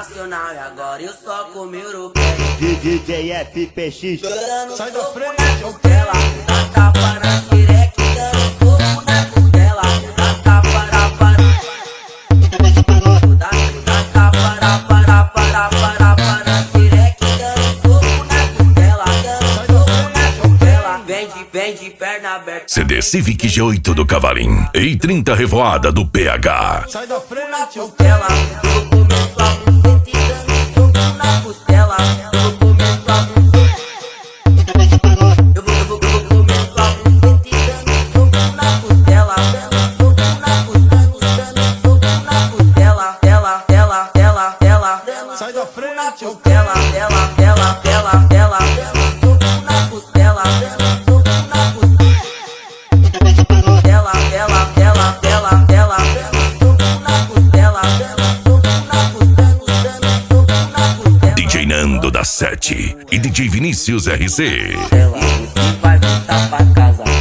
nacional e agora eu só comi o pé. DJ FPX. Sai da frente, dela, dá tapa na pireca, dando soco na costela, dá tapa na para. Dá tapa na para pireca, dando soco na costela, dando soco na costela. Vem de perna aberta. CD Civic G8 do Cavalim e 30 Revoada do PH. Sai da frente, na costela, eu vou comer sua buceta e dando soco na costela. Eu vou comer sua buceta. Eu vou comer sua buceta e dando soco na costela. Dando soco na costela, dando soco na costela. Ela. Sai da frente, na costela. Ela. Dando soco na costela. Dando soco na costela. Ela. DJ Nando da 7 e DJ Vinícius RC. Ela, você vai voltar pra casa.